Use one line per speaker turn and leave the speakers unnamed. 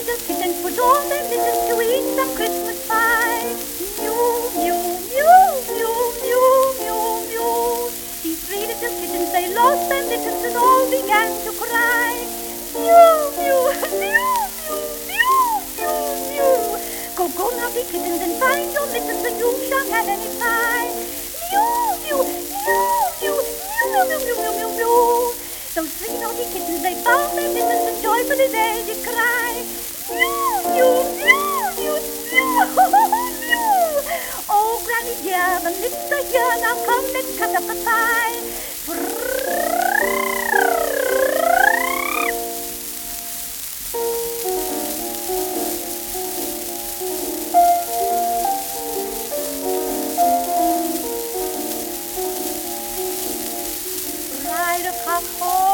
little kittens put all their mittens to eat some Christmas pie. Mew, mew, mew, mew, mew, mew, mew. These three little kittens, they lost their mittens and all began to cry. Mew, mew, mew, mew, mew, mew, mew. Go, go, naughty kittens, and find your mittens, and you shan't have any pie. Mew, mew, mew, mew, mew, mew, mew, mew, mew, mew. Those three naughty kittens, they found their mittens, and joyfully they did cry. Mew, mew, mew, mew, mew, mew. Oh, Granny dear, the mittens are here, now come, let's cut up a pie. Ride a cock horse.